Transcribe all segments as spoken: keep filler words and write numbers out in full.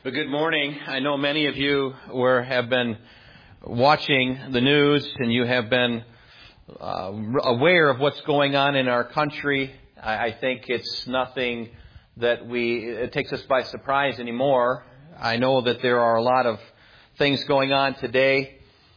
But good morning. I know many of you were have been watching the news and you have been uh, aware of what's going on in our country. I, I think it's nothing that we it takes us by surprise anymore. I know that there are a lot of things going on today.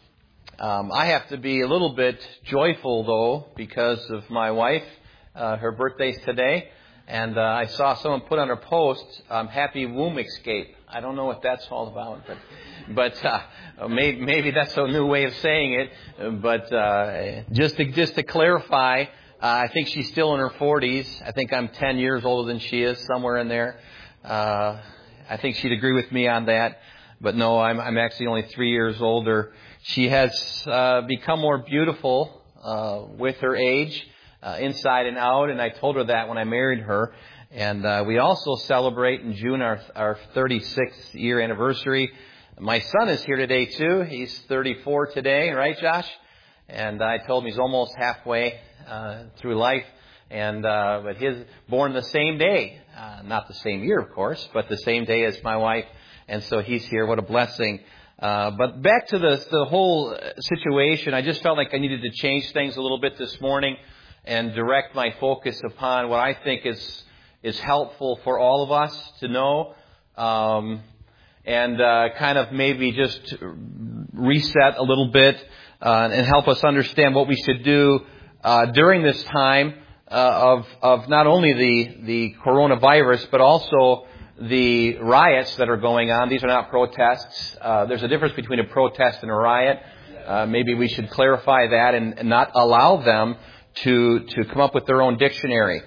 Um, I have to be a little bit joyful though because of my wife. Uh, her birthday's today. And uh, I saw someone put on her post, um, "Happy Womb Escape." I don't know what that's all about, but but uh, maybe, maybe that's a new way of saying it. But uh, just to just to clarify, uh, I think she's still in her forties. I think I'm ten years older than she is, somewhere in there. Uh, I think she'd agree with me on that. But no, I'm I'm actually only three years older. She has uh, become more beautiful uh, with her age. Uh, inside and out, and I told her that when I married her. And uh, we also celebrate in June our our thirty-sixth year anniversary. My son is here today too. He's thirty-four today, right, Josh? And I told him he's almost halfway uh, through life. And uh, but his born the same day, uh, not the same year, of course, but the same day as my wife. And so he's here. What a blessing! Uh, but back to the the whole situation, I just felt like I needed to change things a little bit this morning and direct my focus upon what I think is is helpful for all of us to know, um, and uh, kind of maybe just reset a little bit uh, and help us understand what we should do uh, during this time uh, of of not only the the coronavirus but also the riots that are going on. These are not protests. Uh, there's a difference between a protest and a riot. Uh, maybe we should clarify that and, and not allow them to to come up with their own dictionary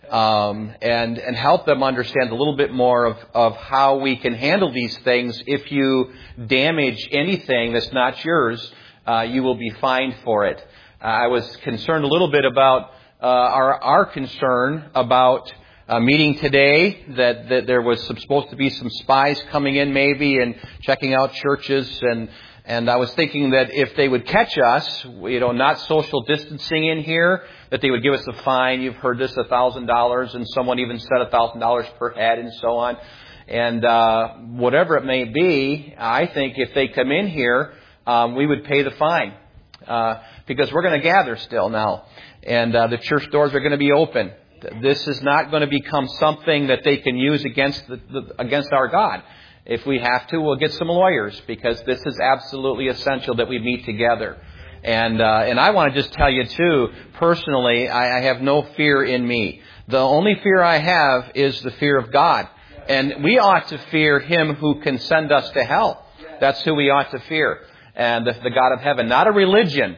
um, and and help them understand a little bit more of, of how we can handle these things. If you damage anything that's not yours, uh, you will be fined for it. Uh, I was concerned a little bit about uh, our our concern about a meeting today that, that there was some, supposed to be some spies coming in maybe and checking out churches and And I was thinking that if they would catch us, you know, not social distancing in here, that they would give us a fine. You've heard this, a thousand dollars, and someone even said a thousand dollars per head and so on. And uh, whatever it may be, I think if they come in here, um, we would pay the fine uh, because we're going to gather still now, and uh, the church doors are going to be open. This is not going to become something that they can use against the, the against our God. If we have to, we'll get some lawyers because this is absolutely essential that we meet together. And uh, and I want to just tell you too, personally, I, I have no fear in me. The only fear I have is the fear of God. And we ought to fear Him who can send us to hell. That's who we ought to fear. And the, the God of heaven, not a religion.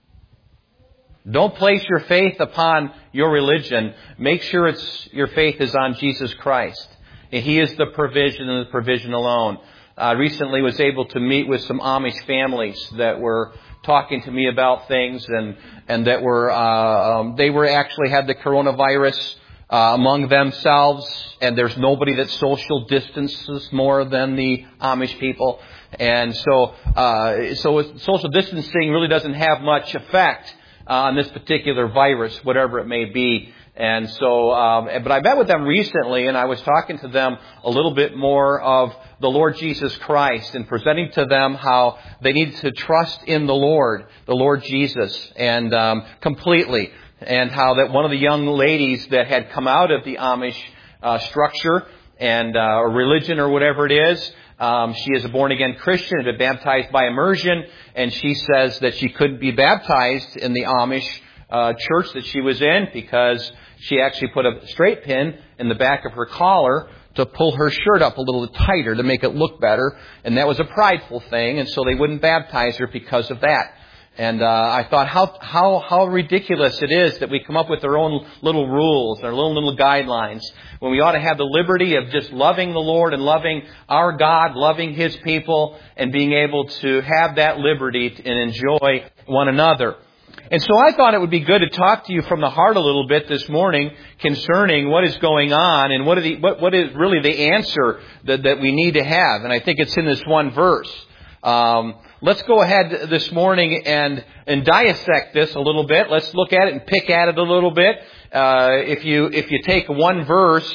Don't place your faith upon your religion. Make sure it's your faith is on Jesus Christ. He is the provision and the provision alone. I uh, recently was able to meet with some Amish families that were talking to me about things and, and that were, uh, um, they were actually had the coronavirus uh, among themselves, and there's nobody that social distances more than the Amish people. And so, uh, so social distancing really doesn't have much effect on this particular virus, whatever it may be. And so, um, but I met with them recently, and I was talking to them a little bit more of the Lord Jesus Christ and presenting to them how they need to trust in the Lord, the Lord Jesus, and um, completely. And how that one of the young ladies that had come out of the Amish uh, structure and uh, religion or whatever it is, um, she is a born-again Christian, had been baptized by immersion, and she says that she couldn't be baptized in the Amish uh, church that she was in because she actually put a straight pin in the back of her collar to pull her shirt up a little tighter to make it look better. And that was a prideful thing. And so they wouldn't baptize her because of that. And uh, I thought how how how ridiculous it is that we come up with our own little rules, our little little guidelines, when we ought to have the liberty of just loving the Lord and loving our God, loving His people, and being able to have that liberty and enjoy one another. And so I thought it would be good to talk to you from the heart a little bit this morning concerning what is going on and what, are the, what, what is really the answer that, that we need to have. And I think it's in this one verse. Um, let's go ahead this morning and, and dissect this a little bit. Let's look at it and pick at it a little bit. Uh, if you if you take one verse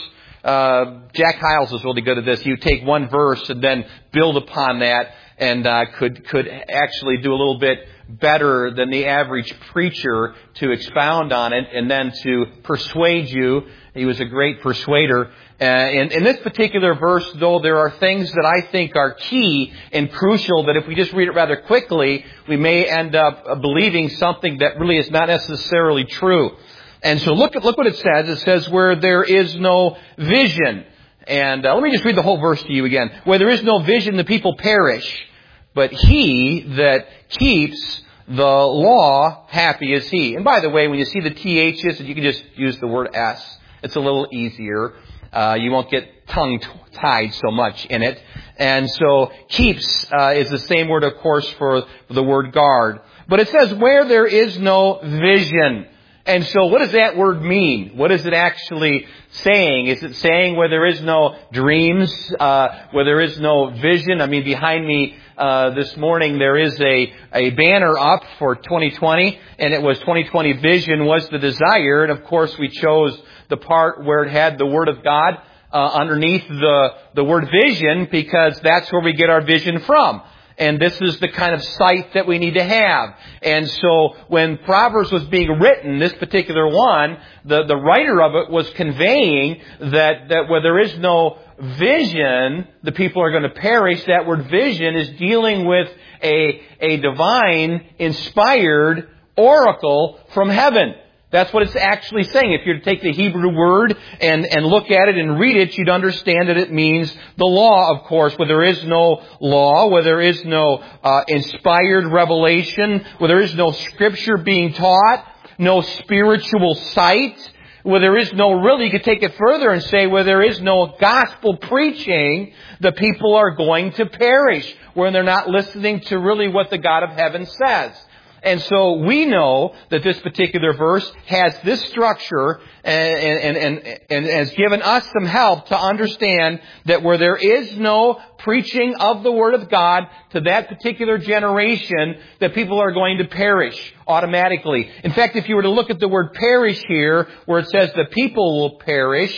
uh, Jack Hyles is really good at this. You take one verse and then build upon that, and uh, could could actually do a little bit better than the average preacher to expound on it and then to persuade you. He was a great persuader. Uh, in, in this particular verse, though, there are things that I think are key and crucial that if we just read it rather quickly, we may end up believing something that really is not necessarily true. And so look at look what it says. It says, where there is no vision. And uh, let me just read the whole verse to you again. Where there is no vision, the people perish. But he that keeps the law, happy is he. And by the way, when you see the T H's, you can just use the word S. It's a little easier. Uh, you won't get tongue-tied so much in it. And so keeps uh, is the same word, of course, for the word guard. But it says, where there is no vision. And so what does that word mean? What is it actually saying? Is it saying where there is no dreams, uh, where there is no vision? I mean, behind me uh, this morning there is a, a banner up for twenty twenty, and it was twenty twenty vision was the desire. And of course we chose the part where it had the Word of God uh, underneath the, the word vision, because that's where we get our vision from. And this is the kind of sight that we need to have. And so when Proverbs was being written, this particular one, the, the writer of it was conveying that, that where there is no vision, the people are going to perish. That word vision is dealing with a, a divine inspired oracle from heaven. That's what it's actually saying. If you were to take the Hebrew word and, and look at it and read it, you'd understand that it means the law, of course. Where there is no law, where there is no uh, inspired revelation, where there is no scripture being taught, no spiritual sight, where there is no, really, you could take it further and say, where there is no gospel preaching, the people are going to perish, when they're not listening to really what the God of heaven says. And so we know that this particular verse has this structure and, and, and, and has given us some help to understand that where there is no preaching of the Word of God to that particular generation, that people are going to perish automatically. In fact, if you were to look at the word perish here, where it says the people will perish,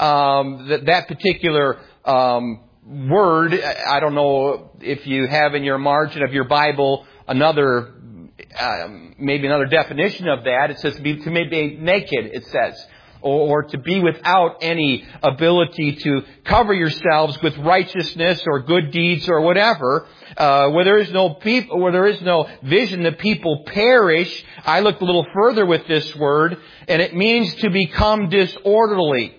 um, that, that particular um, word, I don't know if you have in your margin of your Bible another Um, maybe another definition of that. It says to be, to be naked, it says. Or, or to be without any ability to cover yourselves with righteousness or good deeds or whatever. Uh, where there is no people, where there is no vision, the people perish. I looked a little further with this word, and it means to become disorderly.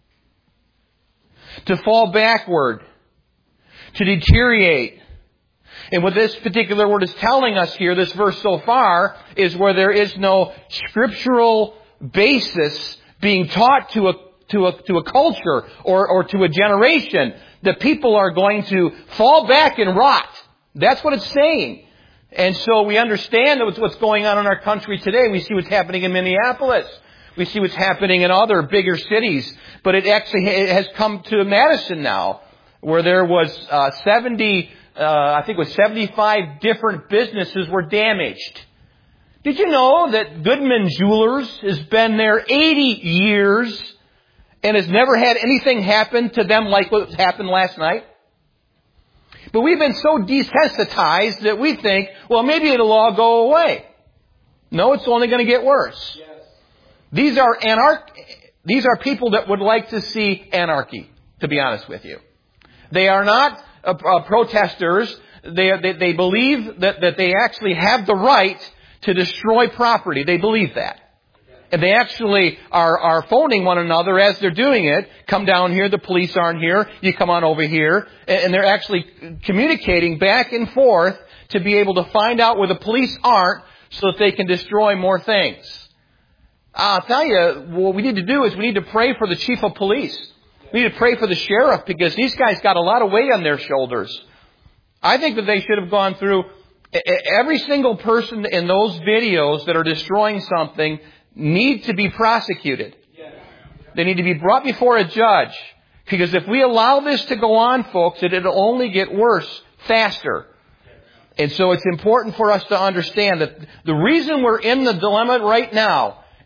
To fall backward. To deteriorate. And what this particular word is telling us here, this verse so far, is where there is no scriptural basis being taught to a to a to a culture or, or to a generation, the people are going to fall back and rot. That's what it's saying. And so we understand that what's going on in our country today. We see what's happening in Minneapolis. We see what's happening in other bigger cities. But it actually it has come to Madison now, where there was uh, seventy... Uh, I think it was seventy-five different businesses were damaged. Did you know that Goodman Jewelers has been there eighty years and has never had anything happen to them like what happened last night? But we've been so desensitized that we think, well, maybe it'll all go away. No, it's only going to get worse. Yes. These are anarch- These are people that would like to see anarchy, to be honest with you. They are not Uh, uh, protesters. They, they they believe that, that they actually have the right to destroy property. They believe that. And they actually are, are phoning one another as they're doing it. Come down here, the police aren't here. You come on over here. And, and they're actually communicating back and forth to be able to find out where the police aren't so that they can destroy more things. I'll tell you, what we need to do is we need to pray for the chief of police. We need to pray for the sheriff, because these guys got a lot of weight on their shoulders. I think that they should have gone through every single person in those videos that are destroying something need to be prosecuted. They need to be brought before a judge. Because if we allow this to go on, folks, it'll only get worse faster. And so it's important for us to understand that the reason we're in the dilemma right now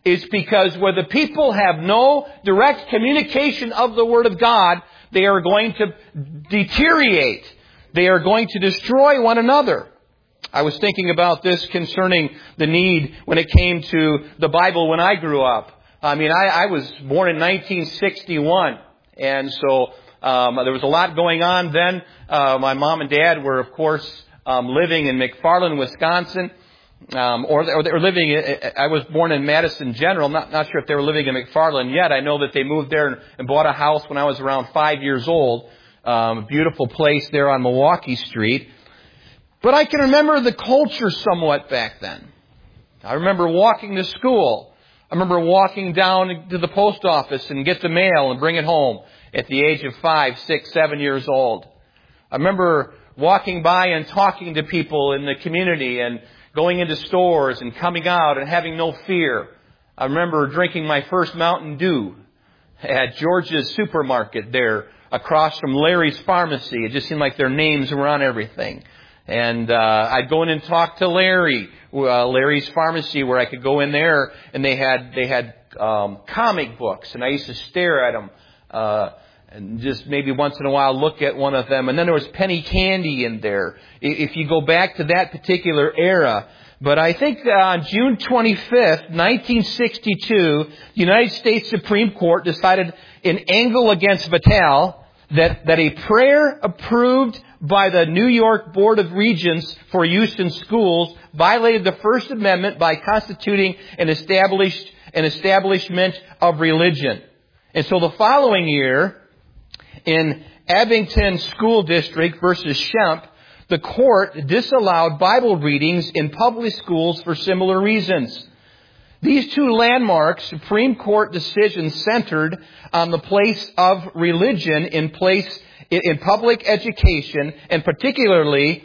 is because where the people have no direct communication of the Word of God, they are going to deteriorate. They are going to destroy one another. I was thinking about this concerning the need when it came to the Bible when I grew up. I mean, I, I was born in nineteen sixty-one, and so um, there was a lot going on then. Uh, my mom and dad were, of course, um, living in McFarland, Wisconsin, um, or, or they were living. I was born in Madison General. Not not sure if they were living in McFarland yet. I know that they moved there and, and bought a house when I was around five years old. Um, a beautiful place there on Milwaukee Street. But I can remember the culture somewhat back then. I remember walking to school. I remember walking down to the post office and get the mail and bring it home at the age of five, six, seven years old. I remember walking by and talking to people in the community and going into stores and coming out and having no fear. I remember drinking my first Mountain Dew at George's Supermarket there across from Larry's Pharmacy. It just seemed like their names were on everything. And uh I'd go in and talk to Larry, uh, Larry's Pharmacy, where I could go in there, and they had they had um comic books, and I used to stare at them, uh and just maybe once in a while look at one of them. And then there was penny candy in there, if you go back to that particular era. But I think on June twenty-fifth, nineteen sixty-two, the United States Supreme Court decided in Engel against Vitale that, that a prayer approved by the New York Board of Regents for use in schools violated the First Amendment by constituting an established an establishment of religion. And so the following year, in Abington School District versus Shemp, the court disallowed Bible readings in public schools for similar reasons. These two landmark Supreme Court decisions centered on the place of religion in place in public education, and particularly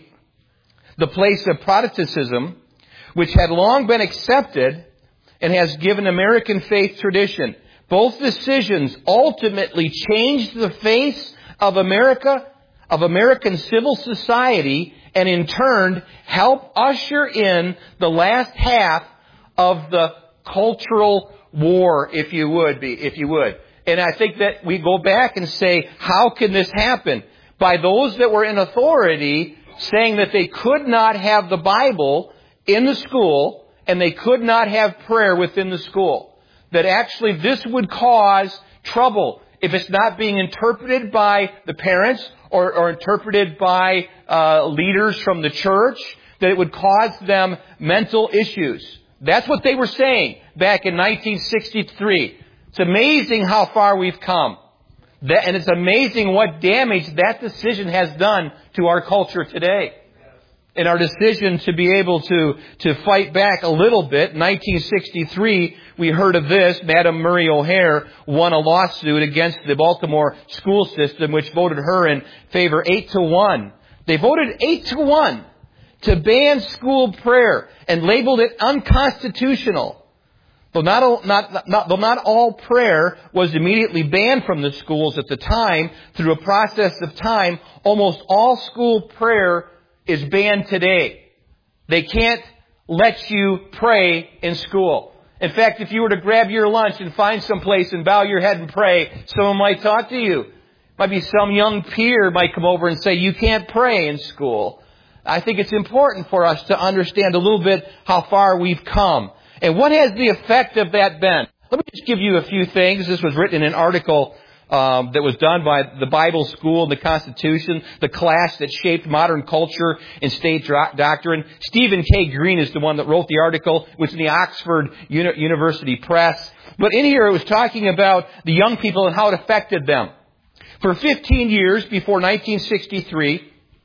the place of Protestantism, which had long been accepted and has given American faith tradition. Both decisions ultimately changed the face of America, of American civil society, and in turn help usher in the last half of the cultural war, if you would be, if you would. And I think that we go back and say, how can this happen? By those that were in authority saying that they could not have the Bible in the school and they could not have prayer within the school. That actually this would cause trouble if it's not being interpreted by the parents or, or interpreted by uh, leaders from the church, that it would cause them mental issues. That's what they were saying back in nineteen sixty-three. It's amazing how far we've come. That, and it's amazing what damage that decision has done to our culture today. In our decision to be able to, to fight back a little bit, nineteen sixty-three, we heard of this. Madam Murray O'Hare won a lawsuit against the Baltimore school system, which voted her in favor eight to one. They voted eight to one to ban school prayer and labeled it unconstitutional. Though not, all, not, not, though not all prayer was immediately banned from the schools at the time, through a process of time, almost all school prayer is banned today. They can't let you pray in school. In fact, if you were to grab your lunch and find some place and bow your head and pray, someone might talk to you. Might be some young peer might come over and say, you can't pray in school. I think it's important for us to understand a little bit how far we've come. And what has the effect of that been? Let me just give you a few things. This was written in an article um, that was done by the Bible School and the Constitution, the class that shaped modern culture and state doctrine. Stephen K. Green is the one that wrote the article. It was in the Oxford Uni- University Press. But in here it was talking about the young people and how it affected them. For fifteen years before nineteen sixty-three,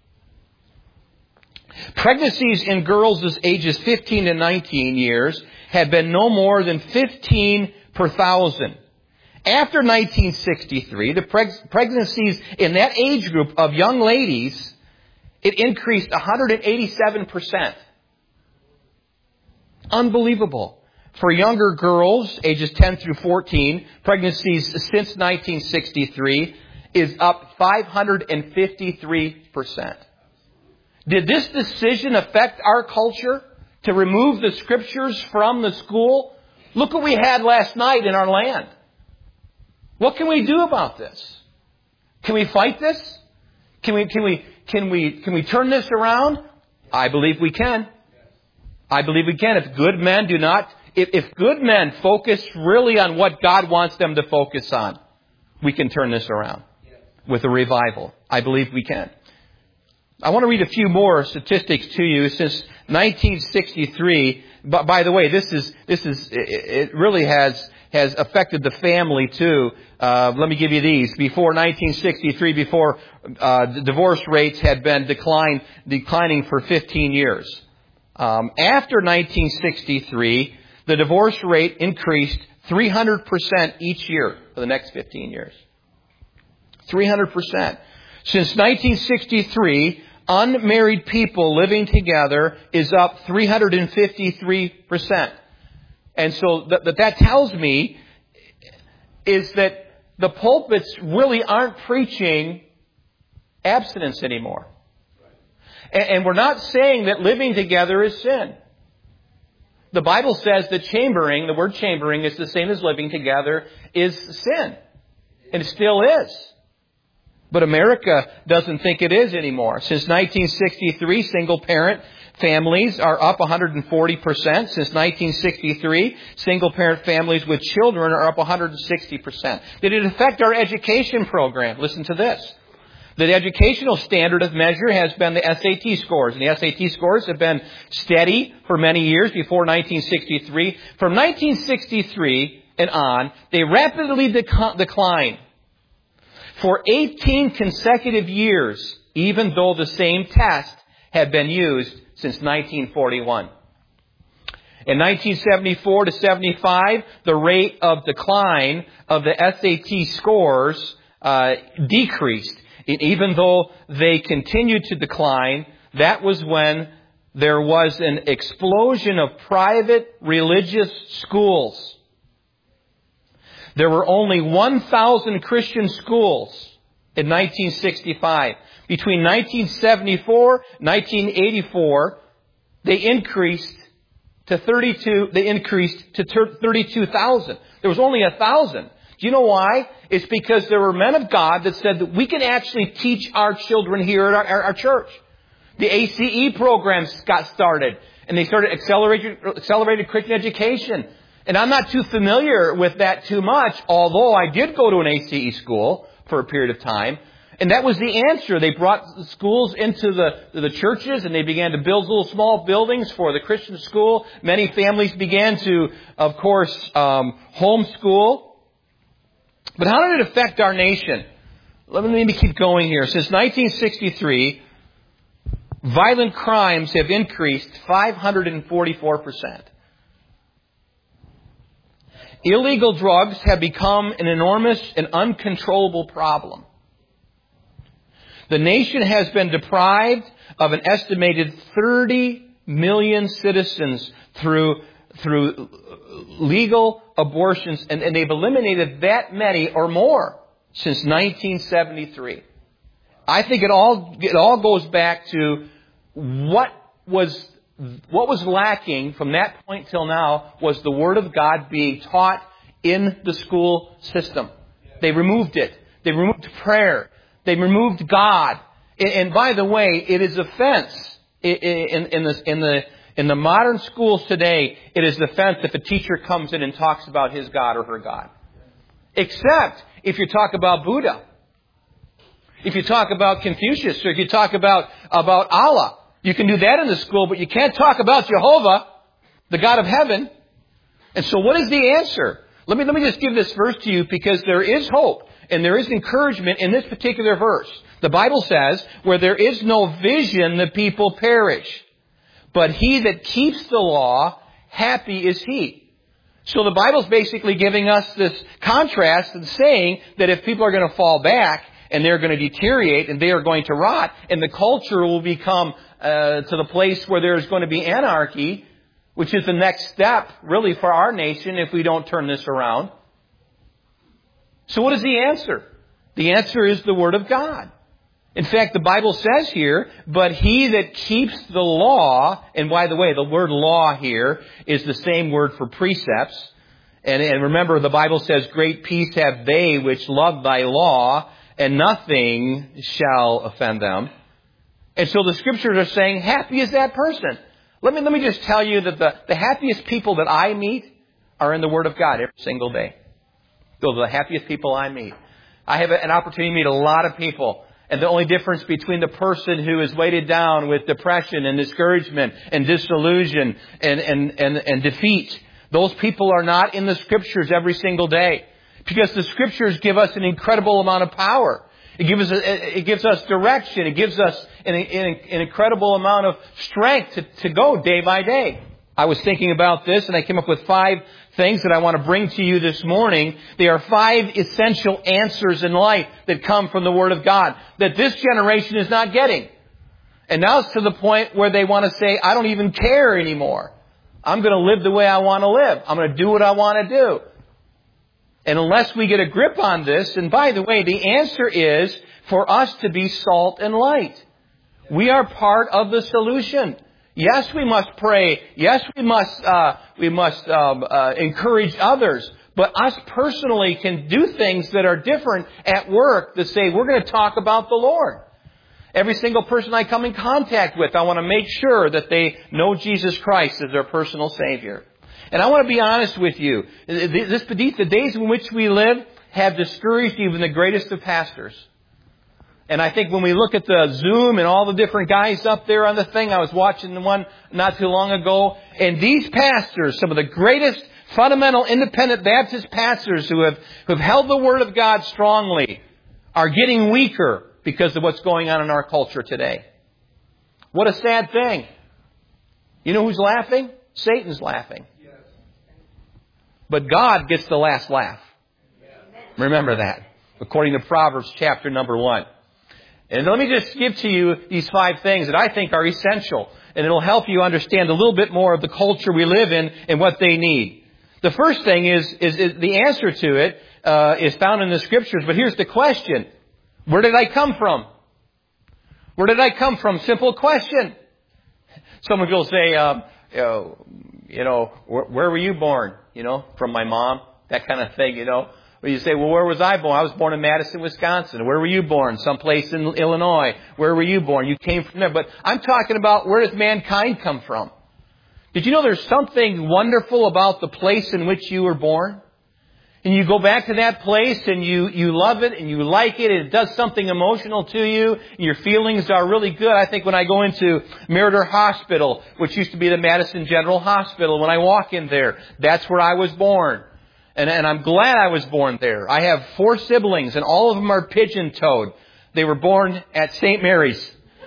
pregnancies in girls ages fifteen to nineteen years had been no more than fifteen per thousand. After nineteen sixty-three, the preg- pregnancies in that age group of young ladies, it increased one hundred eighty-seven percent. Unbelievable. For younger girls, ages ten through fourteen, pregnancies since nineteen sixty-three is up five hundred fifty-three percent. Did this decision affect our culture to remove the Scriptures from the school? Look what we had last night in our land. What can we do about this? Can we fight this? Can we, can we, can we, can we turn this around? I believe we can. I believe we can. If good men do not, if, if good men focus really on what God wants them to focus on, we can turn this around with a revival. I believe we can. I want to read a few more statistics to you. Since nineteen sixty-three, but by the way, this is, this is, it really has, has affected the family too. Uh, let me give you these. Before nineteen sixty-three, before, uh, the divorce rates had been decline, declining for fifteen years. Um, after nineteen sixty-three, the divorce rate increased three hundred percent each year for the next fifteen years. three hundred percent. Since nineteen sixty-three, unmarried people living together is up three hundred fifty-three percent. And so that, that tells me is that the pulpits really aren't preaching abstinence anymore. And, and we're not saying that living together is sin. The Bible says that chambering, the word chambering is the same as living together, is sin. And it still is. But America doesn't think it is anymore. Since nineteen sixty-three, single-parent families are up one hundred forty percent. Since nineteen sixty-three, single-parent families with children are up one hundred sixty percent. Did it affect our education program? Listen to this. The educational standard of measure has been the S A T scores. And the S A T scores have been steady for many years before nineteen sixty-three. From nineteen sixty-three and on, they rapidly dec- declined. For eighteen consecutive years, even though the same test had been used since nineteen forty-one. In nineteen seventy-four to seventy-five, the rate of decline of the S A T scores uh, decreased. And even though they continued to decline, that was when there was an explosion of private religious schools. There were only one thousand Christian schools in nineteen sixty-five. Between nineteen seventy-four and nineteen eighty-four, they increased to thirty-two, they increased to thirty-two thousand. There was only a thousand. Do you know why? It's because there were men of God that said that we can actually teach our children here at our, our, our church. The A C E programs got started, and they started accelerated, accelerated Christian education. And I'm not too familiar with that too much, although I did go to an A C E school for a period of time. And that was the answer. They brought the schools into the, the churches, and they began to build little small buildings for the Christian school. Many families began to, of course, um, homeschool. But how did it affect our nation? Let me, let me keep going here. Since nineteen sixty-three, violent crimes have increased five hundred forty-four percent. Illegal drugs have become an enormous and uncontrollable problem. The nation has been deprived of an estimated thirty million citizens through, through legal abortions, and, and they've eliminated that many or more since nineteen seventy-three. I think it all, it all goes back to what was What was lacking from that point till now was the Word of God being taught in the school system. They removed it. They removed prayer. They removed God. And by the way, it is offense in, in, the, in, the, in the modern schools today. It is offense if a teacher comes in and talks about his God or her God. Except if you talk about Buddha. If you talk about Confucius, or if you talk about, about Allah. You can do that in the school, but you can't talk about Jehovah, the God of heaven. And so what is the answer? Let me, let me just give this verse to you, because there is hope and there is encouragement in this particular verse. The Bible says, where there is no vision, the people perish. But he that keeps the law, happy is he. So the Bible's basically giving us this contrast and saying that if people are going to fall back and they're going to deteriorate and they are going to rot, and the culture will become Uh, to the place where there's going to be anarchy, which is the next step, really, for our nation if we don't turn this around. So what is the answer? The answer is the Word of God. In fact, the Bible says here, but he that keeps the law, and by the way, the word law here is the same word for precepts. And, and remember, the Bible says, great peace have they which love thy law, and nothing shall offend them. And so the Scriptures are saying, happy is that person. Let me, let me just tell you that the, the happiest people that I meet are in the Word of God every single day. Those are the happiest people I meet. I have an opportunity to meet a lot of people. And the only difference between the person who is weighted down with depression and discouragement and disillusion and, and, and, and defeat, those people are not in the Scriptures every single day. Because the Scriptures give us an incredible amount of power. It gives us, it gives us direction. It gives us an, an, an incredible amount of strength to, to go day by day. I was thinking about this and I came up with five things that I want to bring to you this morning. They are five essential answers in life that come from the Word of God that this generation is not getting. And now it's to the point where they want to say, I don't even care anymore. I'm going to live the way I want to live. I'm going to do what I want to do. And unless we get a grip on this, and by the way, the answer is for us to be salt and light. We are part of the solution. Yes, we must pray. Yes, we must uh, we must um, uh, encourage others. But us personally can do things that are different at work that say we're going to talk about the Lord. Every single person I come in contact with, I want to make sure that they know Jesus Christ as their personal Savior. And I want to be honest with you. This, the days in which we live have discouraged even the greatest of pastors. And I think when we look at the Zoom and all the different guys up there on the thing, I was watching the one not too long ago, and these pastors, some of the greatest fundamental independent Baptist pastors who have, who have held the Word of God strongly, are getting weaker because of what's going on in our culture today. What a sad thing. You know who's laughing? Satan's laughing. But God gets the last laugh. Remember that. According to Proverbs chapter number one. And let me just give to you these five things that I think are essential. And it'll help you understand a little bit more of the culture we live in and what they need. The first thing is, is, is the answer to it uh, is found in the Scriptures. But here's the question. Where did I come from? Where did I come from? Simple question. Someone will say, uh, you know, you know where, where were you born? You know, from my mom, that kind of thing, you know. But you say, well, where was I born? I was born in Madison, Wisconsin. Where were you born? Someplace in Illinois. Where were you born? You came from there. But I'm talking about, where does mankind come from? Did you know there's something wonderful about the place in which you were born? And you go back to that place and you, you love it and you like it and it does something emotional to you and your feelings are really good. I think when I go into Meritor Hospital, which used to be the Madison General Hospital, when I walk in there, that's where I was born. And, and I'm glad I was born there. I have four siblings and all of them are pigeon-toed. They were born at Saint Mary's.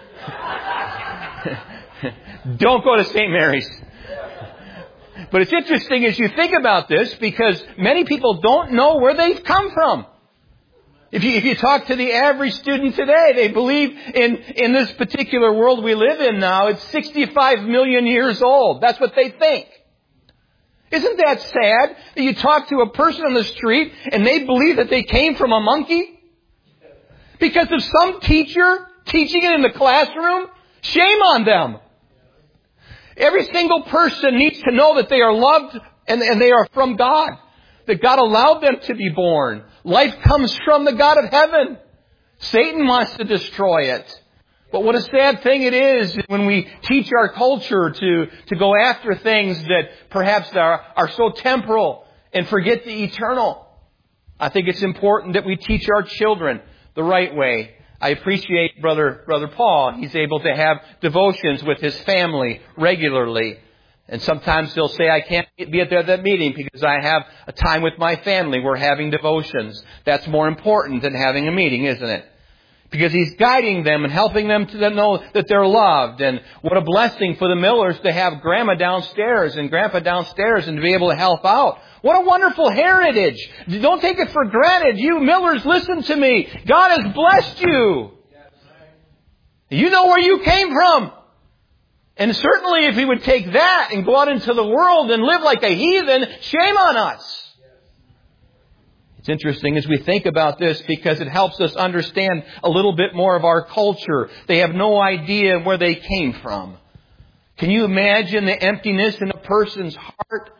Don't go to Saint Mary's. But it's interesting as you think about this because many people don't know where they've come from. If you, if you talk to the average student today, they believe in, in this particular world we live in now, it's sixty-five million years old. That's what they think. Isn't that sad that you talk to a person on the street and they believe that they came from a monkey? Because of some teacher teaching it in the classroom? Shame on them. Every single person needs to know that they are loved and, and they are from God. That God allowed them to be born. Life comes from the God of heaven. Satan wants to destroy it. But what a sad thing it is when we teach our culture to, to go after things that perhaps are, are so temporal and forget the eternal. I think it's important that we teach our children the right way. I appreciate Brother, Brother Paul. He's able to have devotions with his family regularly. And sometimes he'll say, I can't be at that meeting because I have a time with my family. We're having devotions. That's more important than having a meeting, isn't it? Because he's guiding them and helping them to know that they're loved. And what a blessing for the Millers to have Grandma downstairs and Grandpa downstairs and to be able to help out. What a wonderful heritage. Don't take it for granted. You Millers, listen to me. God has blessed you. You know where you came from. And certainly if we would take that and go out into the world and live like a heathen, shame on us. It's interesting as we think about this because it helps us understand a little bit more of our culture. They have no idea where they came from. Can you imagine the emptiness in a person's heart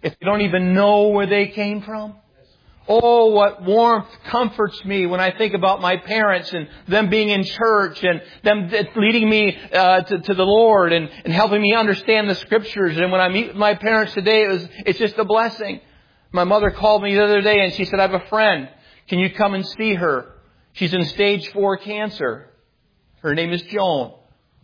if they don't even know where they came from? Oh, what warmth comforts me when I think about my parents and them being in church and them leading me uh, to, to the Lord and, and helping me understand the Scriptures. And when I meet my parents today, it was, it's just a blessing. My mother called me the other day and she said, I have a friend. Can you come and see her? She's in stage four cancer. Her name is Joan.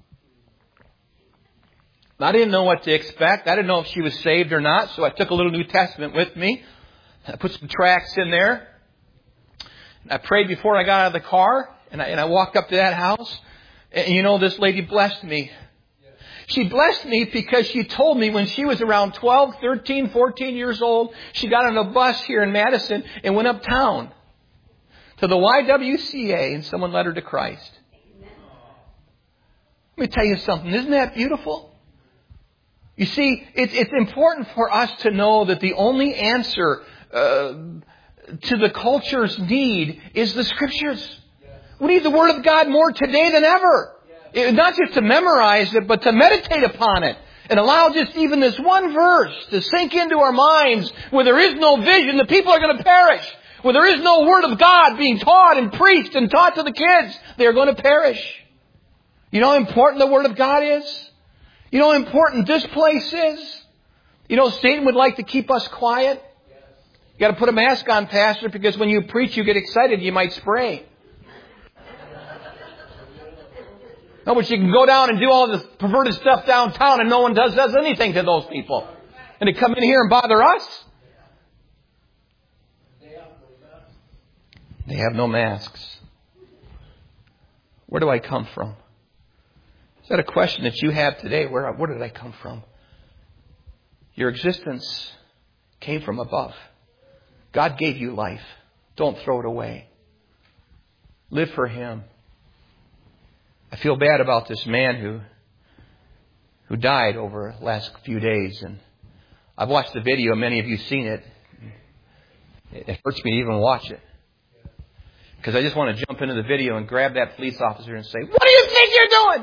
I didn't know what to expect. I didn't know if she was saved or not, so I took a little New Testament with me. I put some tracts in there. I prayed before I got out of the car, and I, and I walked up to that house. And you know, this lady blessed me. She blessed me because she told me when she was around twelve, thirteen, fourteen years old, she got on a bus here in Madison and went uptown to the Y W C A, and someone led her to Christ. Let me tell you something. Isn't that beautiful? You see, it's, it's important for us to know that the only answer uh, to the culture's need is the Scriptures. Yes. We need the Word of God more today than ever. Yes. It, not just to memorize it, but to meditate upon it. And allow just even this one verse to sink into our minds. Where there is no vision, the people are going to perish. Where there is no Word of God being taught and preached and taught to the kids, they are going to perish. You know how important the Word of God is? You know how important this place is? You know, Satan would like to keep us quiet. You got to put a mask on, Pastor, because when you preach, you get excited, you might spray. No, but you can go down and do all this perverted stuff downtown and no one does, does anything to those people. And they come in here and bother us. They have no masks. Where do I come from? Is that a question that you have today? Where, where did I come from? Your existence came from above. God gave you life. Don't throw it away. Live for Him. I feel bad about this man who who died over the last few days. And I've watched the video. Many of you have seen it. It hurts me to even watch it. Because I just want to jump into the video and grab that police officer and say, what do you think you're doing?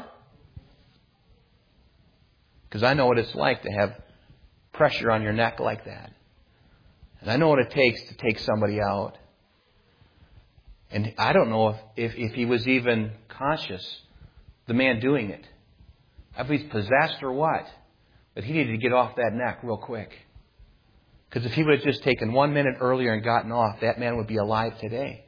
Because I know what it's like to have pressure on your neck like that. And I know what it takes to take somebody out. And I don't know if, if, if he was even conscious, the man doing it. If he's possessed or what. But he needed to get off that neck real quick. Because if he would have just taken one minute earlier and gotten off, that man would be alive today.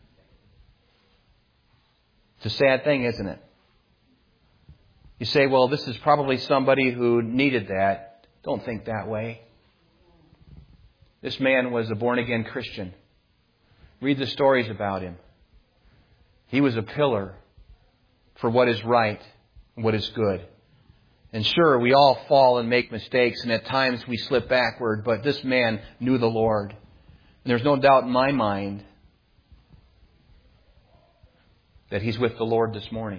It's a sad thing, isn't it? You say, well, this is probably somebody who needed that. Don't think that way. This man was a born-again Christian. Read the stories about him. He was a pillar for what is right and what is good. And sure, we all fall and make mistakes, and at times we slip backward, but this man knew the Lord. And there's no doubt in my mind that he's with the Lord this morning.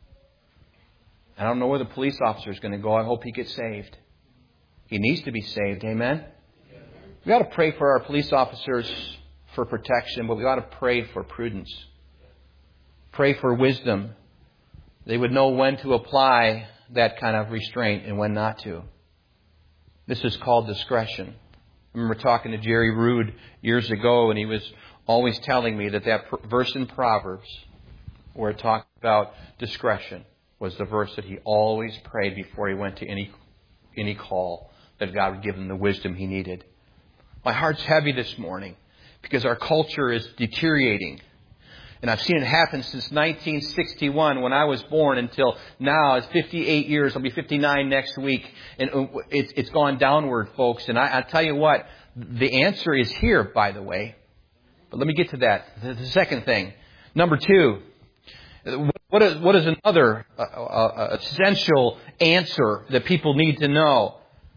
I don't know where the police officer is going to go. I hope he gets saved. He needs to be saved. Amen? We ought to pray for our police officers for protection, but we ought to pray for prudence. Pray for wisdom. They would know when to apply that kind of restraint and when not to. This is called discretion. I remember talking to Jerry Rood years ago, and he was always telling me that that verse in Proverbs where it talks about discretion was the verse that he always prayed before he went to any any call, that God would give him the wisdom he needed. My heart's heavy this morning because our culture is deteriorating. And I've seen it happen since nineteen sixty-one when I was born until now. It's fifty-eight years. I'll be fifty-nine next week. And it's, it's gone downward, folks. And I, I'll tell you what, the answer is here, by the way. But let me get to that. The second thing. Number two. What is, what is another uh, uh, essential answer that people need to know?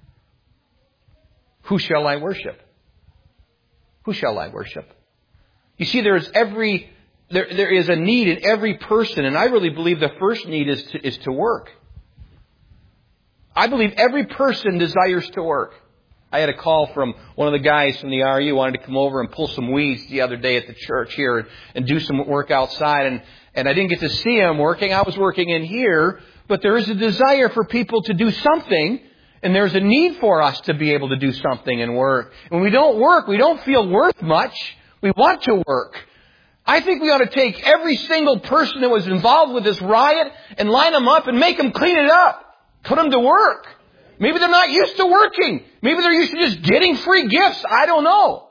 Who shall I worship? Who shall I worship? You see, there is every there there is a need in every person, and I really believe the first need is to, is to work. I believe every person desires to work. I had a call from one of the guys from the R U wanted to come over and pull some weeds the other day at the church here and do some work outside. And, and I didn't get to see him working. I was working in here. But there is a desire for people to do something. And there's a need for us to be able to do something and work. And when we don't work, we don't feel worth much. We want to work. I think we ought to take every single person that was involved with this riot and line them up and make them clean it up. Put them to work. Maybe they're not used to working. Maybe they're used to just getting free gifts. I don't know.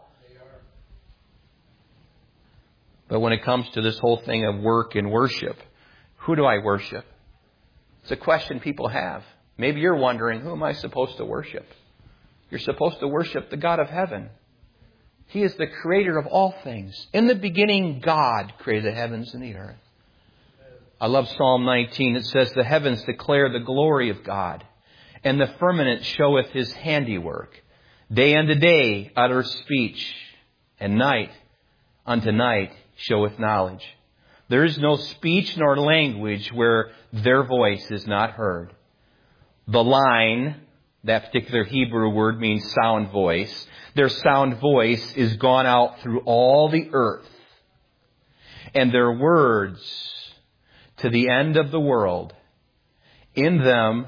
But when it comes to this whole thing of work and worship, who do I worship? It's a question people have. Maybe you're wondering, who am I supposed to worship? You're supposed to worship the God of heaven. He is the creator of all things. In the beginning, God created the heavens and the earth. I love Psalm nineteen. It says, the heavens declare the glory of God, and the firmament showeth his handiwork. Day unto day uttereth speech, and night unto night showeth knowledge. There is no speech nor language where their voice is not heard. The line, that particular Hebrew word means sound voice. Their sound voice is gone out through all the earth. And their words to the end of the world. In them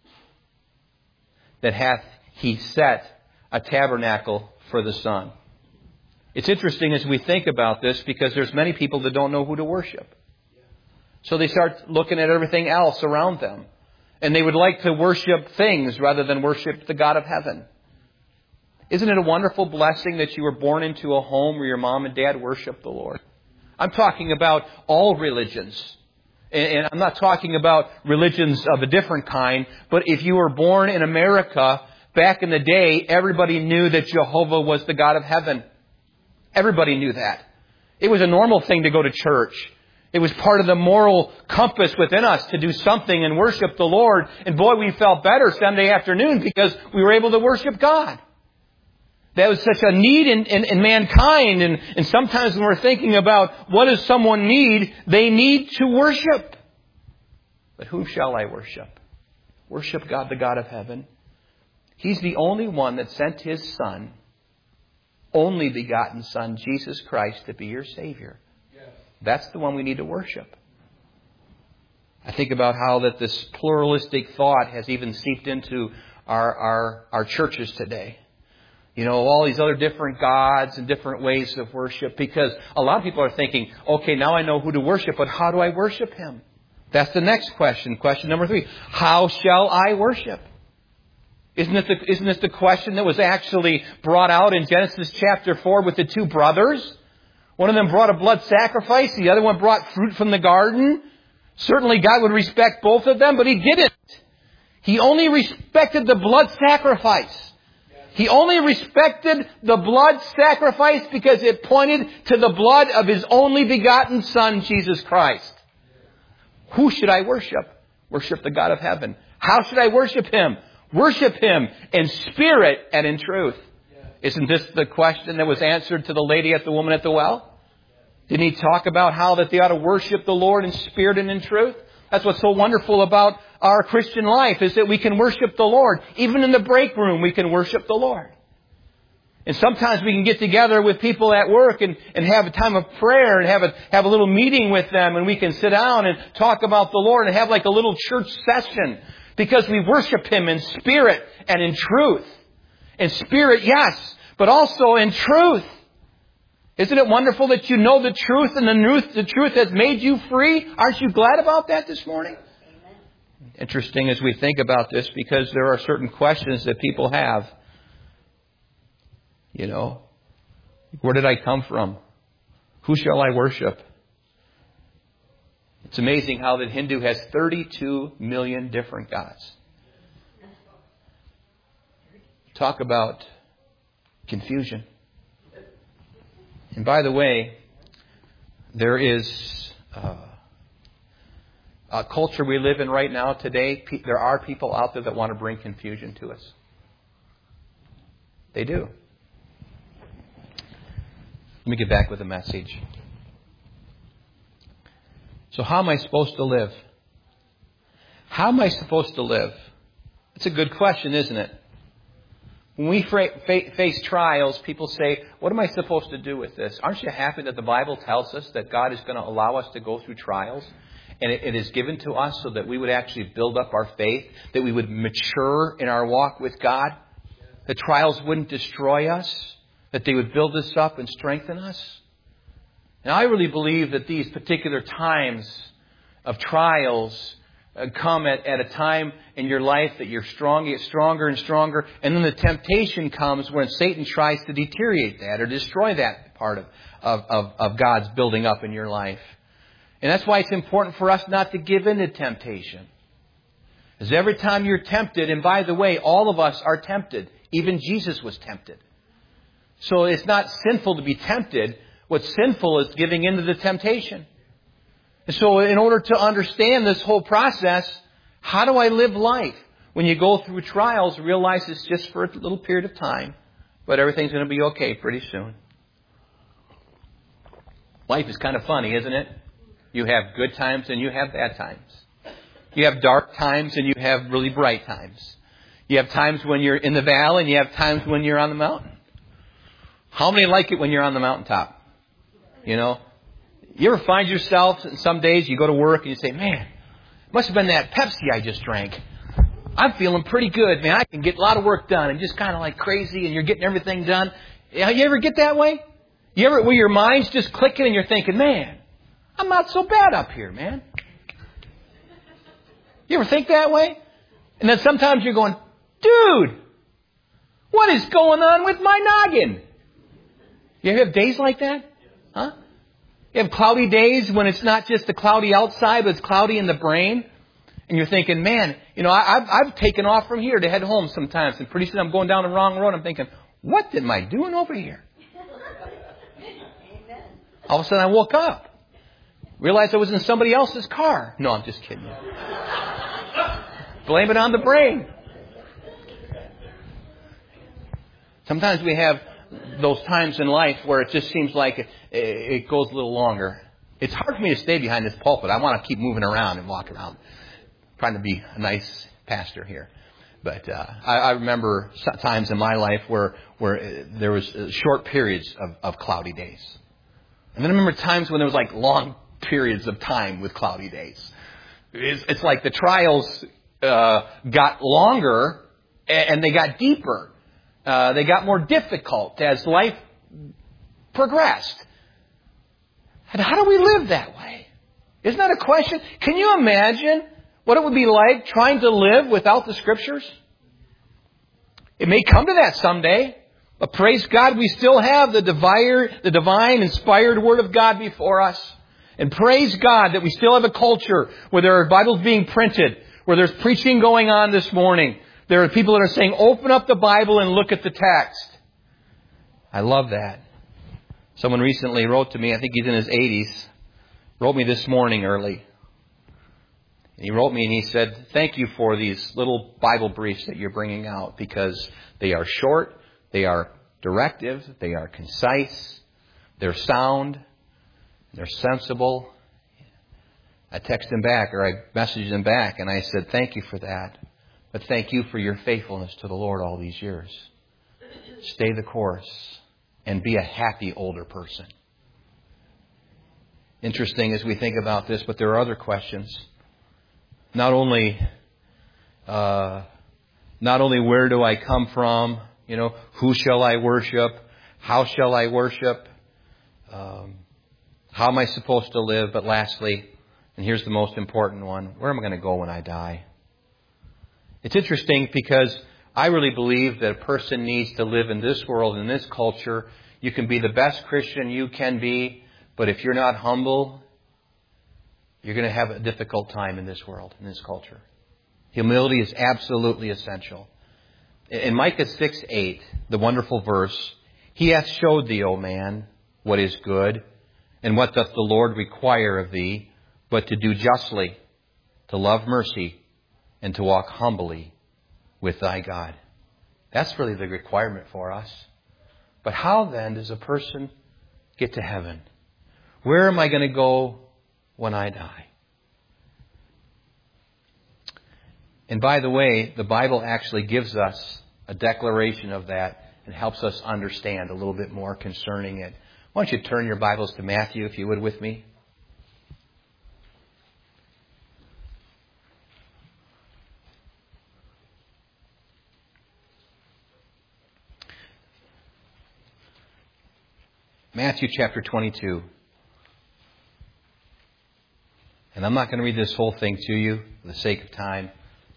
that hath he set a tabernacle for the sun. It's interesting as we think about this because there's many people that don't know who to worship. So they start looking at everything else around them. And they would like to worship things rather than worship the God of heaven. Isn't it a wonderful blessing that you were born into a home where your mom and dad worship the Lord? I'm talking about all religions. And I'm not talking about religions of a different kind. But if you were born in America, back in the day, everybody knew that Jehovah was the God of heaven. Everybody knew that. It was a normal thing to go to church. It was part of the moral compass within us to do something and worship the Lord. And boy, we felt better Sunday afternoon because we were able to worship God. That was such a need in, in, in mankind. And, and sometimes when we're thinking about what does someone need, they need to worship. But whom shall I worship? Worship God, the God of heaven. He's the only one that sent His Son, only begotten Son, Jesus Christ, to be your Savior. That's the one we need to worship. I think about how that this pluralistic thought has even seeped into our, our, our churches today. You know, all these other different gods and different ways of worship. Because a lot of people are thinking, okay, now I know who to worship, but how do I worship Him? That's the next question. Question number three. How shall I worship? Isn't it the, isn't it the question that was actually brought out in Genesis chapter four with the two brothers? One of them brought a blood sacrifice. The other one brought fruit from the garden. Certainly God would respect both of them, but He didn't. He only respected the blood sacrifice. He only respected the blood sacrifice because it pointed to the blood of His only begotten Son, Jesus Christ. Who should I worship? Worship the God of heaven. How should I worship Him? Worship Him in spirit and in truth. Isn't this the question that was answered to the lady at the woman at the well? Didn't He talk about how that they ought to worship the Lord in spirit and in truth? That's what's so wonderful about our Christian life, is that we can worship the Lord. Even in the break room, we can worship the Lord. And sometimes we can get together with people at work and, and have a time of prayer and have a, have a little meeting with them, and we can sit down and talk about the Lord and have like a little church session because we worship Him in spirit and in truth. In spirit, yes, but also in truth. Isn't it wonderful that you know the truth and the truth, the truth has made you free? Aren't you glad about that this morning? Amen. Interesting as we think about this, because there are certain questions that people have. You know, where did I come from? Who shall I worship? It's amazing how the Hindu has thirty-two million different gods. Talk about confusion. And by the way, there is uh, a culture we live in right now today. Pe- there are people out there that want to bring confusion to us. They do. Let me get back with the message. So how am I supposed to live? How am I supposed to live? It's a good question, isn't it? When we face trials, people say, what am I supposed to do with this? Aren't you happy that the Bible tells us that God is going to allow us to go through trials? And it, it is given to us so that we would actually build up our faith, that we would mature in our walk with God. The trials wouldn't destroy us, that they would build us up and strengthen us. And I really believe that these particular times of trials come at, at a time in your life that you're strong, you get stronger and stronger. And then the temptation comes when Satan tries to deteriorate that or destroy that part of, of, of, of God's building up in your life. And that's why it's important for us not to give in to temptation. Because every time you're tempted, and by the way, all of us are tempted. Even Jesus was tempted. So it's not sinful to be tempted. What's sinful is giving in to the temptation. And so in order to understand this whole process, how do I live life? When you go through trials, realize it's just for a little period of time. But everything's going to be okay pretty soon. Life is kind of funny, isn't it? You have good times and you have bad times. You have dark times and you have really bright times. You have times when you're in the valley and you have times when you're on the mountain. How many like it when you're on the mountaintop? You know? You ever find yourself, some days you go to work and you say, man, it must have been that Pepsi I just drank. I'm feeling pretty good, man. I can get a lot of work done and just kind of like crazy and you're getting everything done. You ever get that way? You ever, where your mind's just clicking and you're thinking, man, I'm not so bad up here, man. You ever think that way? And then sometimes you're going, dude, what is going on with my noggin? You ever have days like that? Huh? You have cloudy days when it's not just the cloudy outside, but it's cloudy in the brain. And you're thinking, man, you know, I, I've, I've taken off from here to head home sometimes. And pretty soon I'm going down the wrong road. I'm thinking, what am I doing over here? All of a sudden I woke up. Realized I was in somebody else's car. No, I'm just kidding. Blame it on the brain. Sometimes we have those times in life where it just seems like it, it goes a little longer. It's hard for me to stay behind this pulpit. I want to keep moving around and walk around. I'm trying to be a nice pastor here. But uh, I, I remember times in my life where where there was short periods of, of cloudy days. And then I remember times when there was like long periods of time with cloudy days. It's, it's like the trials uh, got longer and they got deeper. Uh, they got more difficult as life progressed. And how do we live that way? Isn't that a question? Can you imagine what it would be like trying to live without the Scriptures? It may come to that someday. But praise God, we still have the divine, the divine inspired Word of God before us. And praise God that we still have a culture where there are Bibles being printed, where there's preaching going on this morning. There are people that are saying, open up the Bible and look at the text. I love that. Someone recently wrote to me, I think he's in his eighties, wrote me this morning early. And he wrote me and he said, thank you for these little Bible briefs that you're bringing out because they are short, they are directive, they are concise, they're sound, they're sensible. I texted him back or I messaged him back and I said, thank you for that. But thank you for your faithfulness to the Lord all these years. Stay the course and be a happy older person. Interesting as we think about this, but there are other questions. Not only, uh, not only where do I come from, you know, who shall I worship? How shall I worship? Um, how am I supposed to live? But lastly, and here's the most important one, where am I going to go when I die? It's interesting because I really believe that a person needs to live in this world, in this culture. You can be the best Christian you can be, but if you're not humble, you're going to have a difficult time in this world, in this culture. Humility is absolutely essential. In Micah six eight, the wonderful verse, He hath showed thee, O man, what is good, and what doth the Lord require of thee, but to do justly, to love mercy, and to walk humbly with thy God. That's really the requirement for us. But how then does a person get to heaven? Where am I going to go when I die? And by the way, the Bible actually gives us a declaration of that and helps us understand a little bit more concerning it. Why don't you turn your Bibles to Matthew, if you would, with me? Matthew chapter twenty-two. And I'm not going to read this whole thing to you for the sake of time.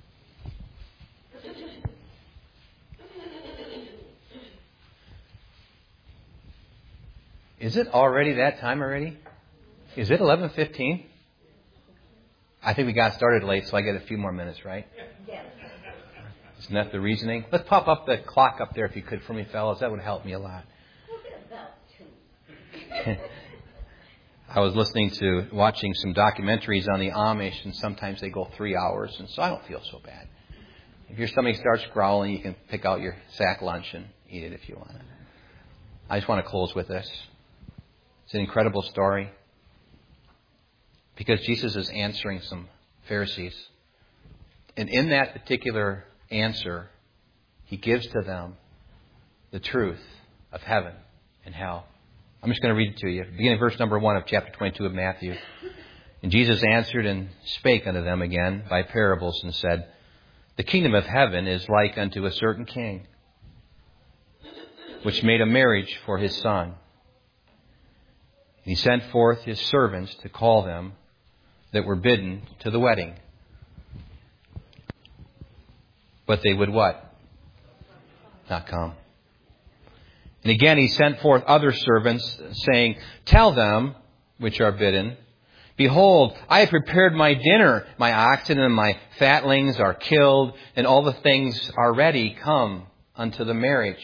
Is it already that time already? Is it eleven fifteen? I think we got started late, so I get a few more minutes, right? Yes. Isn't that the reasoning? Let's pop up the clock up there if you could for me, fellas. That would help me a lot. About two. I was listening to, watching some documentaries on the Amish, and sometimes they go three hours, and so I don't feel so bad. If your stomach starts growling, you can pick out your sack lunch and eat it if you want. I just want to close with this. It's an incredible story because Jesus is answering some Pharisees. And in that particular answer, He gives to them the truth of heaven and hell. I'm just going to read it to you. Beginning verse number one of chapter twenty-two of Matthew. And Jesus answered and spake unto them again by parables and said, The kingdom of heaven is like unto a certain king, which made a marriage for his son. He sent forth his servants to call them that were bidden to the wedding. But they would what? Not come. And again he sent forth other servants, saying, Tell them which are bidden, Behold, I have prepared my dinner. My oxen and my fatlings are killed, and all the things are ready. Come unto the marriage.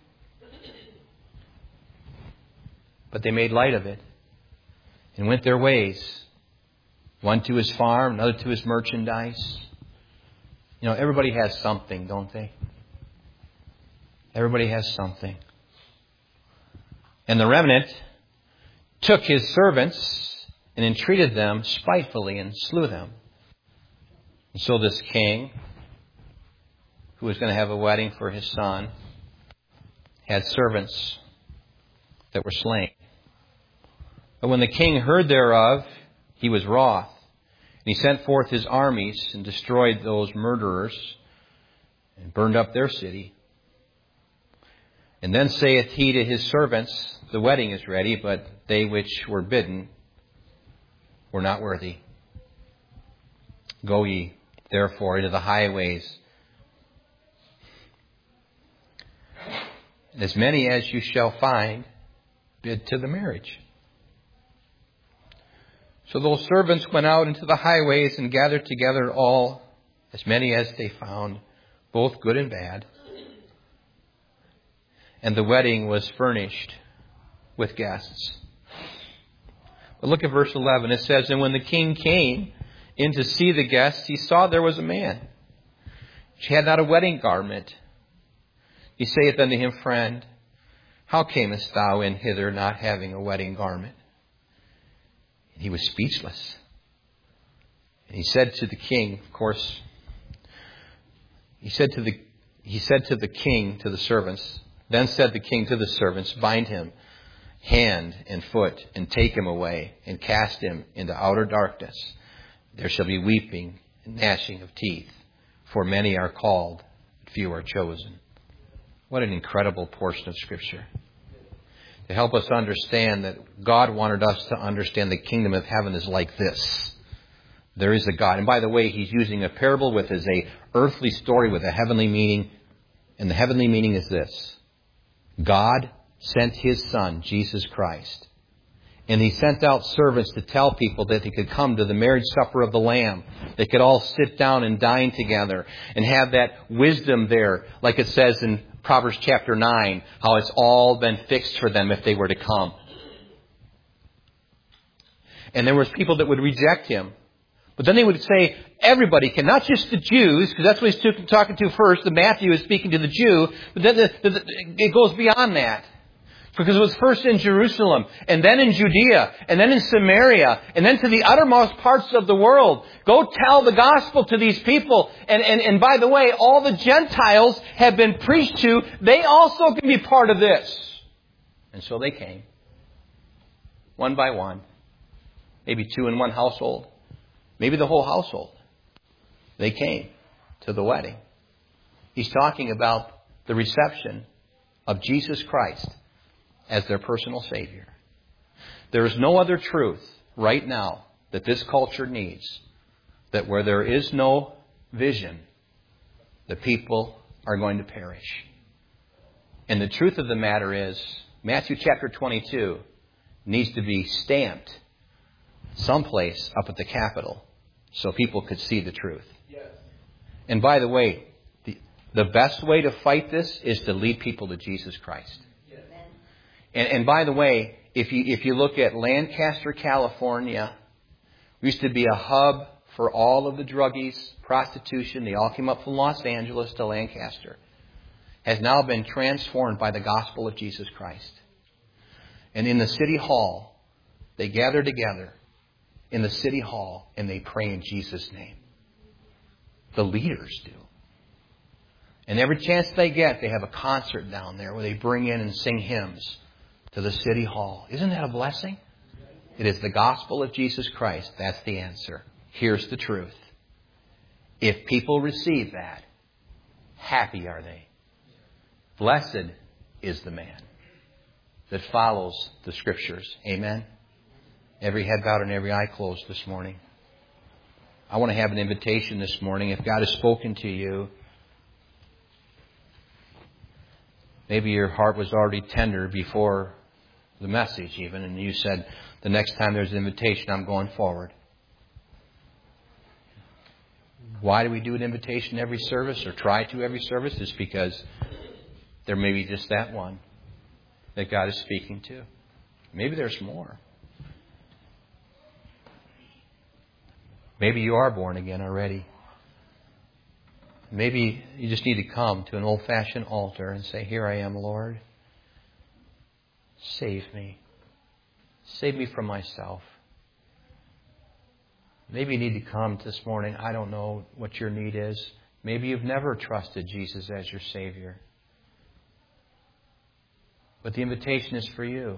But they made light of it and went their ways. One to his farm, another to his merchandise. You know, everybody has something, don't they? Everybody has something. And the remnant took his servants and entreated them spitefully and slew them. And so this king, who was going to have a wedding for his son, had servants that were slain. But when the king heard thereof, he was wroth. And he sent forth his armies and destroyed those murderers and burned up their city. And then saith he to his servants, The wedding is ready, but they which were bidden were not worthy. Go ye, therefore, into the highways, and as many as you shall find, bid to the marriage. So those servants went out into the highways and gathered together all, as many as they found, both good and bad. And the wedding was furnished with guests. But look at verse eleven. It says, And when the king came in to see the guests, he saw there was a man. She had not a wedding garment. He saith unto him, Friend, how camest thou in hither not having a wedding garment? And he was speechless. And he said to the king, of course, he said to the he said to the king, to the servants, Then said the king to the servants, Bind him hand and foot, and take him away, and cast him into outer darkness. There shall be weeping and gnashing of teeth, for many are called, but few are chosen. What an incredible portion of Scripture. To help us understand that God wanted us to understand the kingdom of heaven is like this. There is a God. And by the way, He's using a parable with as a earthly story with a heavenly meaning. And the heavenly meaning is this. God sent His Son, Jesus Christ. And He sent out servants to tell people that they could come to the marriage supper of the Lamb. They could all sit down and dine together and have that wisdom there, like it says in Proverbs chapter nine, how it's all been fixed for them if they were to come. And there was people that would reject Him. But then they would say, everybody can, not just the Jews, because that's what he's talking to first. The Matthew is speaking to the Jew. But then the, the, it goes beyond that. Because it was first in Jerusalem, and then in Judea, and then in Samaria, and then to the uttermost parts of the world. Go tell the gospel to these people. And, and, and by the way, all the Gentiles have been preached to. They also can be part of this. And so they came. One by one. Maybe two in one household. Maybe the whole household. They came to the wedding. He's talking about the reception of Jesus Christ as their personal Savior. There is no other truth right now that this culture needs, that where there is no vision, the people are going to perish. And the truth of the matter is, Matthew chapter twenty-two needs to be stamped someplace up at the Capitol so people could see the truth. Yes. And by the way, the, the best way to fight this is to lead people to Jesus Christ. Yes. And, and by the way, if you if you look at Lancaster, California, used to be a hub for all of the druggies, prostitution. They all came up from Los Angeles to Lancaster. Has now been transformed by the gospel of Jesus Christ. And in the city hall, they gather together in the city hall and they pray in Jesus' name. The leaders do. And every chance they get, they have a concert down there where they bring in and sing hymns to the city hall. Isn't that a blessing? It is the gospel of Jesus Christ. That's the answer. Here's the truth. If people receive that, happy are they. Blessed is the man that follows the Scriptures. Amen? Every head bowed and every eye closed this morning. I want to have an invitation this morning. If God has spoken to you, maybe your heart was already tender before the message even, and you said, the next time there's an invitation, I'm going forward. Why do we do an invitation every service, or try to every service? It's because there may be just that one that God is speaking to. Maybe there's more. Maybe you are born again already. Maybe you just need to come to an old-fashioned altar and say, here I am, Lord. Save me. Save me from myself. Maybe you need to come this morning. I don't know what your need is. Maybe you've never trusted Jesus as your Savior. But the invitation is for you.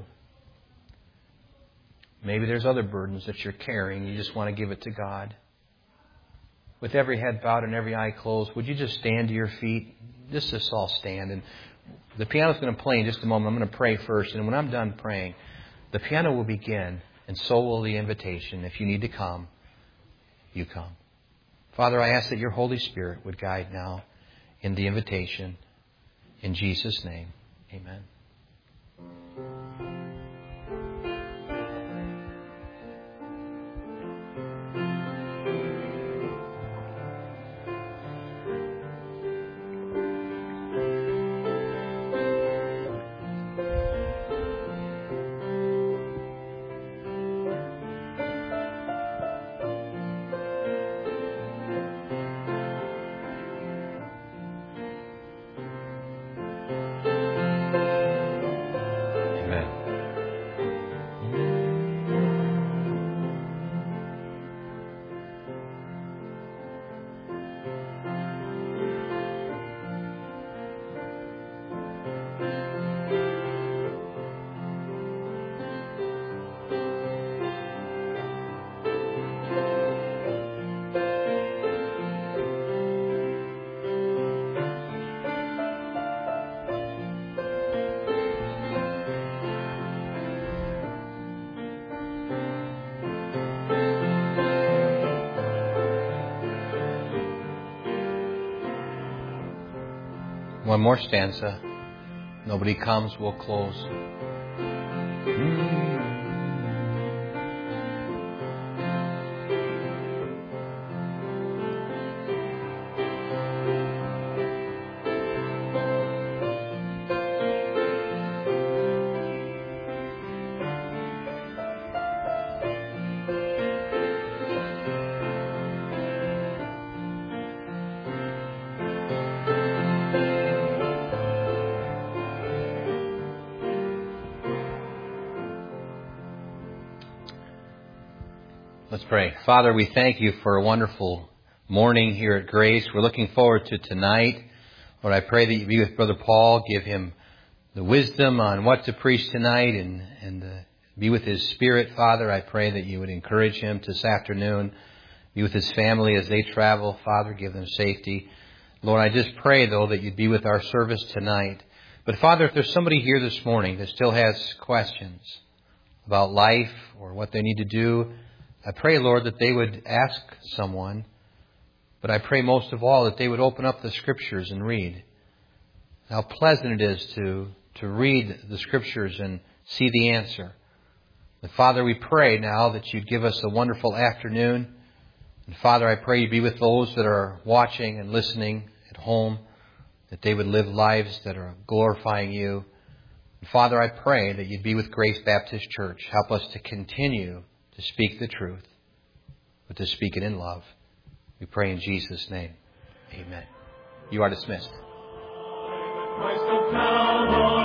Maybe there's other burdens that you're carrying. You just want to give it to God. With every head bowed and every eye closed, would you just stand to your feet? Just just all stand. And the piano's going to play in just a moment. I'm going to pray first. And when I'm done praying, the piano will begin. And so will the invitation. If you need to come, you come. Father, I ask that your Holy Spirit would guide now in the invitation. In Jesus' name, amen. One more stanza. Nobody comes, we'll close. Mm. Let's pray. Father, we thank you for a wonderful morning here at Grace. We're looking forward to tonight. Lord, I pray that you be with Brother Paul, give him the wisdom on what to preach tonight, and, and uh, be with his spirit, Father. I pray that you would encourage him this afternoon. Be with his family as they travel. Father, give them safety. Lord, I just pray, though, that you'd be with our service tonight. But Father, if there's somebody here this morning that still has questions about life or what they need to do, I pray, Lord, that they would ask someone. But I pray most of all that they would open up the Scriptures and read. How pleasant it is to, to read the Scriptures and see the answer. But Father, we pray now that you'd give us a wonderful afternoon. And Father, I pray you be with those that are watching and listening at home, that they would live lives that are glorifying you. And Father, I pray that you'd be with Grace Baptist Church. Help us to continue to speak the truth, but to speak it in love. We pray in Jesus' name. Amen. You are dismissed.